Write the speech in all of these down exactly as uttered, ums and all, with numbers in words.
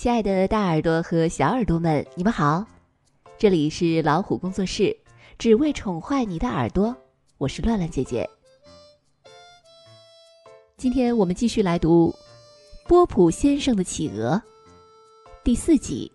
亲爱的大耳朵和小耳朵们，你们好，这里是老虎工作室，只为宠坏你的耳朵，我是乱乱姐姐。今天我们继续来读波普先生的企鹅第四集。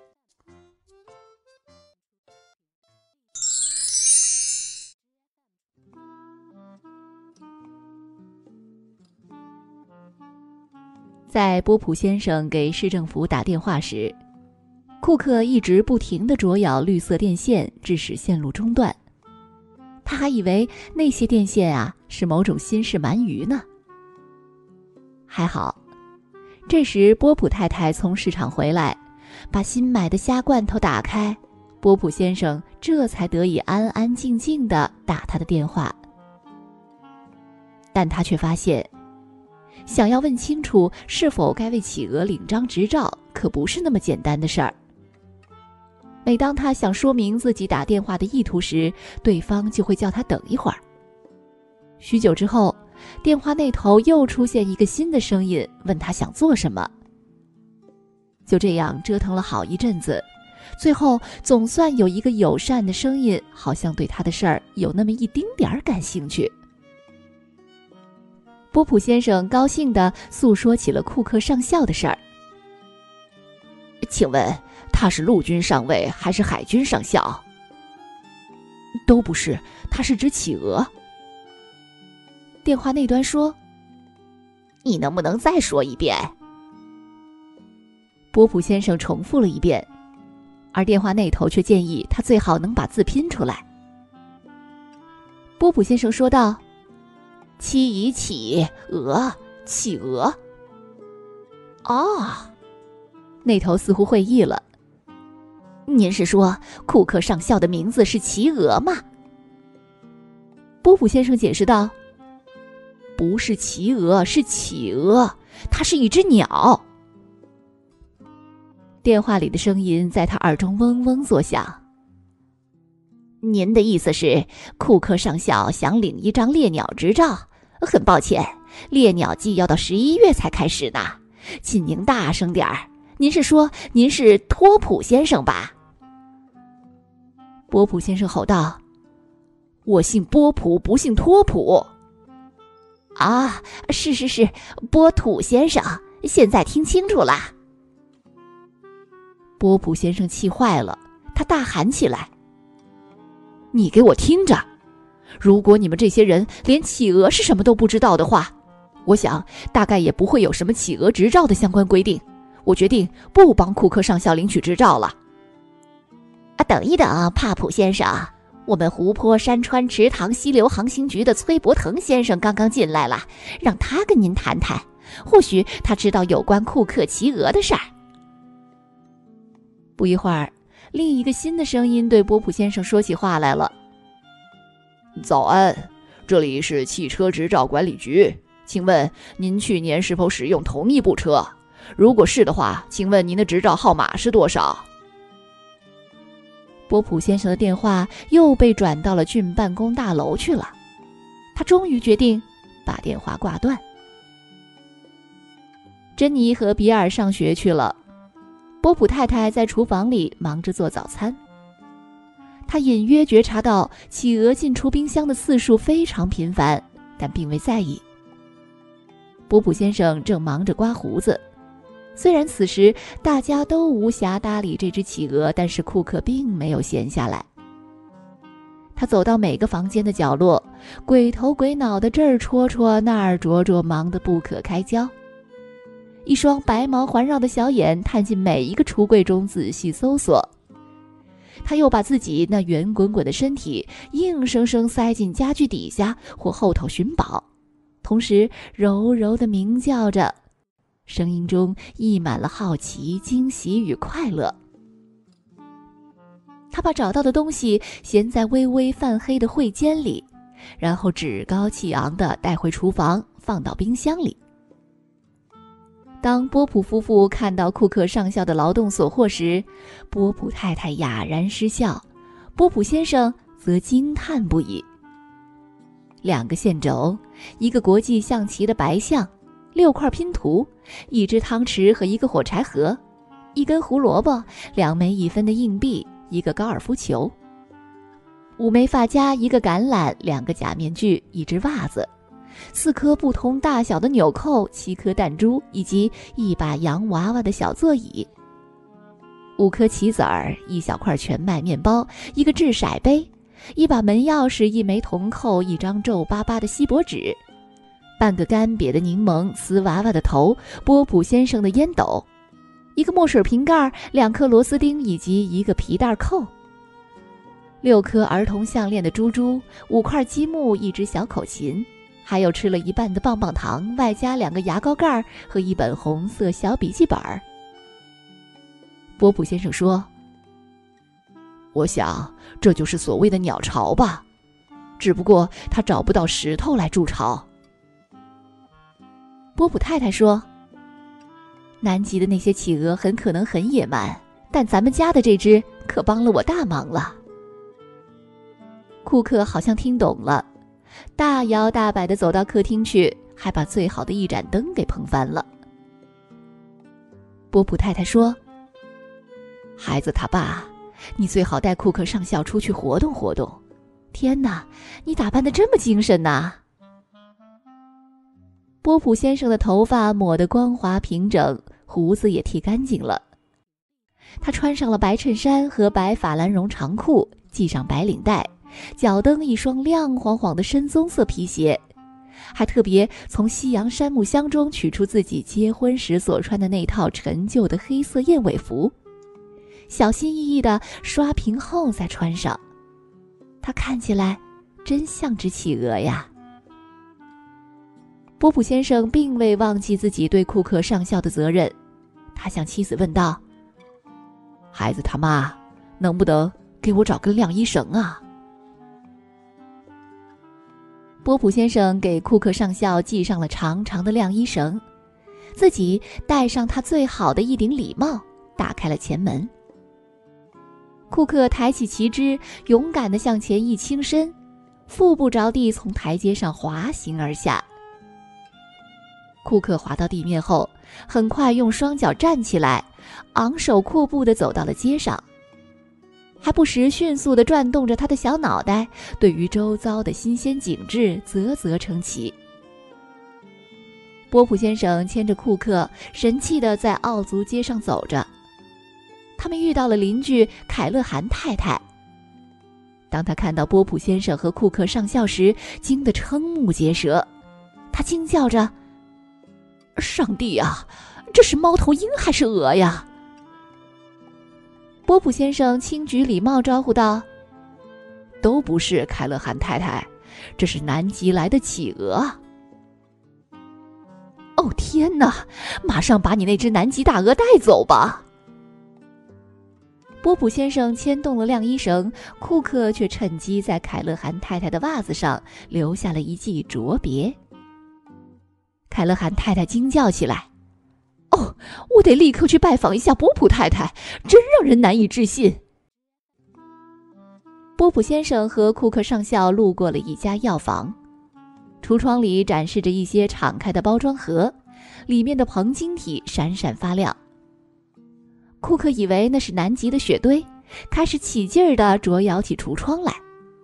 在波普先生给市政府打电话时，库克一直不停地啄咬绿色电线，致使线路中断。他还以为那些电线啊是某种新式鳗鱼呢。还好，这时波普太太从市场回来，把新买的虾罐头打开，波普先生这才得以安安静静地打他的电话。但他却发现，想要问清楚是否该为企鹅领张执照，可不是那么简单的事儿。每当他想说明自己打电话的意图时，对方就会叫他等一会儿。许久之后，电话那头又出现一个新的声音，问他想做什么。就这样折腾了好一阵子，最后总算有一个友善的声音，好像对他的事儿有那么一丁点儿感兴趣。波普先生高兴地诉说起了库克上校的事儿。 请问他是陆军上尉还是海军上校？ 都不是，他是只企鹅。电话那端说： 你能不能再说一遍？ 波普先生重复了一遍，而电话那头却建议他最好能把字拼出来。波普先生说道： 七以企鹅，企鹅。 哦，那头似乎会意了。 您是说库克上校的名字是企鹅吗？ 波普先生解释道：不是企鹅，是企鹅，它是一只鸟。电话里的声音在他耳中嗡嗡作响。 您的意思是，库克上校想领一张猎鸟执照？很抱歉，猎鸟季要到十一月才开始呢。请您大声点儿，您是说您是托普先生吧？ 波普先生吼道：我姓波普，不姓托普。 啊，是是是，波土先生，现在听清楚了。 波普先生气坏了，他大喊起来：你给我听着！如果你们这些人连企鹅是什么都不知道的话，我想大概也不会有什么企鹅执照的相关规定。我决定不帮库克上校领取执照了。 啊，等一等，帕普先生，我们湖泊山川池塘溪流航行局的崔伯腾先生刚刚进来了，让他跟您谈谈，或许他知道有关库克企鹅的事儿。 不一会儿，另一个新的声音对波普先生说起话来了。 早安，这里是汽车执照管理局，请问您去年是否使用同一部车？如果是的话，请问您的执照号码是多少？ 波普先生的电话又被转到了郡办公大楼去了，他终于决定把电话挂断。珍妮和比尔上学去了，波普太太在厨房里忙着做早餐。他隐约觉察到企鹅进出冰箱的次数非常频繁，但并未在意。波普先生正忙着刮胡子，虽然此时大家都无暇搭理这只企鹅，但是库克并没有闲下来。他走到每个房间的角落，鬼头鬼脑的这儿戳戳那儿啄啄，忙得不可开交。一双白毛环绕的小眼探进每一个橱柜中仔细搜索。他又把自己那圆滚滚的身体硬生生塞进家具底下或后头寻宝，同时柔柔地鸣叫着，声音中溢满了好奇、惊喜与快乐。他把找到的东西衔在微微泛黑的会笺里，然后趾高气昂地带回厨房，放到冰箱里。当波普夫妇看到库克上校的劳动所获时，波普太太哑然失笑，波普先生则惊叹不已。两个线轴，一个国际象棋的白象，六块拼图，一只汤匙和一个火柴盒， 一根胡萝卜，两枚一分的硬币，一个高尔夫球，五枚发夹，一个橄榄，两个假面具，一只袜子，四颗不同大小的纽扣，七颗弹珠，以及一把洋娃娃的小座椅，五颗棋子儿，一小块全麦面包，一个掷骰杯，一把门钥匙，一枚铜扣，一张皱巴巴的锡箔纸，半个干瘪的柠檬，瓷娃娃的头，波普先生的烟斗，一个墨水瓶盖，两颗螺丝钉，以及一个皮带扣，六颗儿童项链的珠珠，五块积木，一只小口琴，还有吃了一半的棒棒糖，外加两个牙膏盖和一本红色小笔记本。波普先生说：“ 我想这就是所谓的鸟巢吧，只不过他找不到石头来筑巢。” 波普太太说：“南极的那些企鹅很可能很野蛮，但咱们家的这只可帮了我大忙了。”库克好像听懂了，大摇大摆地走到客厅去，还把最好的一盏灯给碰翻了。波普太太说：“ 孩子他爸，你最好带库克上校出去活动活动。 天哪，你打扮得这么精神呐！”波普先生的头发抹得光滑平整，胡子也剃干净了。他穿上了白衬衫和白法兰绒长裤，系上白领带，脚蹬一双亮晃晃的深棕色皮鞋，还特别从西洋杉木箱中取出自己结婚时所穿的那套陈旧的黑色燕尾服，小心翼翼地刷平后再穿上。他看起来真像只企鹅呀。波普先生并未忘记自己对库克上校的责任，他向妻子问道：“ 孩子他妈，能不能给我找根晾衣绳啊？” 波普先生给库克上校系上了长长的晾衣绳，自己戴上他最好的一顶礼帽，打开了前门。库克抬起旗帜，勇敢地向前一倾身，腹部着地从台阶上滑行而下。库克滑到地面后，很快用双脚站起来，昂首阔步地走到了街上，还不时迅速地转动着他的小脑袋，对于周遭的新鲜景致啧啧称奇。波普先生牵着库克，神气地在奥族街上走着。他们遇到了邻居凯勒韩太太。当他看到波普先生和库克上校时，惊得瞠目结舌。他惊叫着：“上帝啊，这是猫头鹰还是鹅呀？”波普先生轻举礼帽招呼道：“ 都不是，凯勒韩太太，这是南极来的企鹅。”“ 哦天哪，马上把你那只南极大鹅带走吧！”波普先生牵动了晾衣绳，库克却趁机在凯勒韩太太的袜子上留下了一记啄别。凯勒韩太太惊叫起来：“哦，我得立刻去拜访一下波普太太，真让人难以置信。”波普先生和库克上校路过了一家药房，橱窗里展示着一些敞开的包装盒，里面的硼晶体闪闪发亮。库克以为那是南极的雪堆，开始起劲儿地啄咬起橱窗来。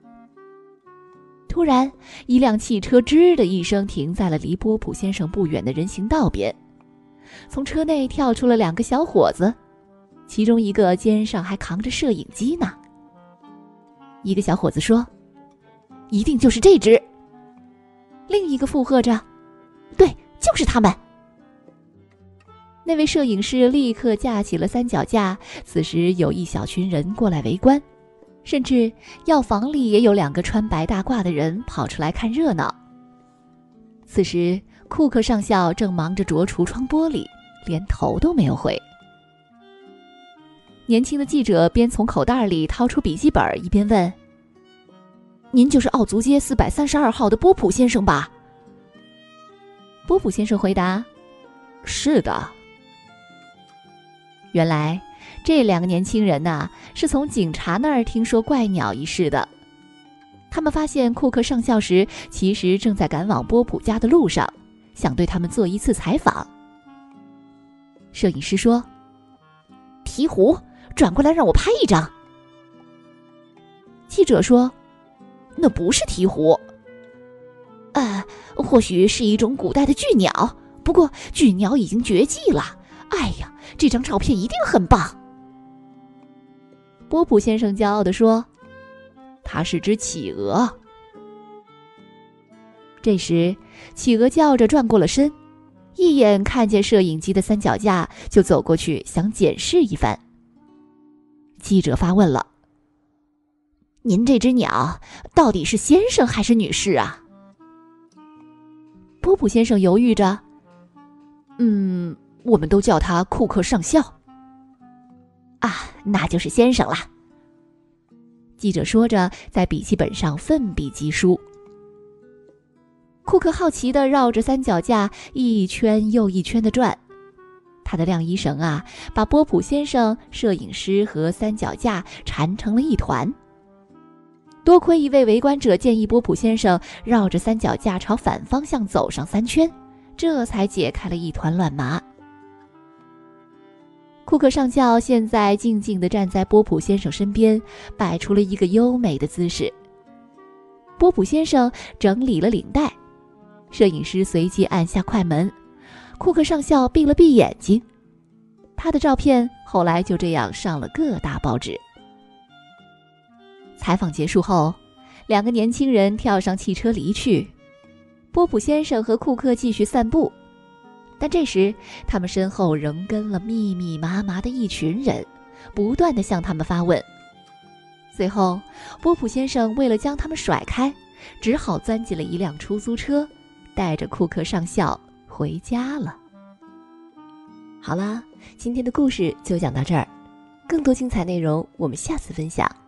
突然，一辆汽车吱的一声停在了离波普先生不远的人行道边，从车内跳出了两个小伙子，其中一个肩上还扛着摄影机呢。一个小伙子说：“一定就是这只。”另一个附和着：“对，就是他们。”那位摄影师立刻架起了三脚架，此时有一小群人过来围观，甚至药房里也有两个穿白大褂的人跑出来看热闹。此时库克上校正忙着啄橱窗玻璃，连头都没有回。年轻的记者边从口袋里掏出笔记本，一边问：“您就是奥族街四百三十二号的波普先生吧？”波普先生回答：“ 是的。” 原来这两个年轻人呐、啊，是从警察那儿听说怪鸟一事的。他们发现库克上校时，其实正在赶往波普家的路上，想对他们做一次采访。摄影师说：“ 鹈鹕，转过来让我拍一张。 记者说，那不是鹈鹕。 呃，或许是一种古代的巨鸟，不过巨鸟已经绝迹了。哎呀，这张照片一定很棒。 波普先生骄傲地说，它是只企鹅。这时，企鹅叫着转过了身，一眼看见摄影机的三脚架，就走过去想检视一番。记者发问了， 您这只鸟到底是先生还是女士啊？ 波普先生犹豫着，嗯，我们都叫他库克上校。 啊，那就是先生了。 记者说着，在笔记本上奋笔疾书。库克好奇地绕着三脚架一圈又一圈地转，他的晾衣绳啊，把波普先生、摄影师和三脚架缠成了一团。多亏一位围观者建议波普先生绕着三脚架朝反方向走上三圈，这才解开了一团乱麻。库克上校现在静静地站在波普先生身边，摆出了一个优美的姿势。波普先生整理了领带，摄影师随即按下快门，库克上校闭了闭眼睛。他的照片后来就这样上了各大报纸。采访结束后，两个年轻人跳上汽车离去。波普先生和库克继续散步，但这时他们身后仍跟了密密麻麻的一群人，不断地向他们发问。最后，波普先生为了将他们甩开，只好钻进了一辆出租车，带着库克上校回家了。好啦，今天的故事就讲到这儿，更多精彩内容我们下次分享。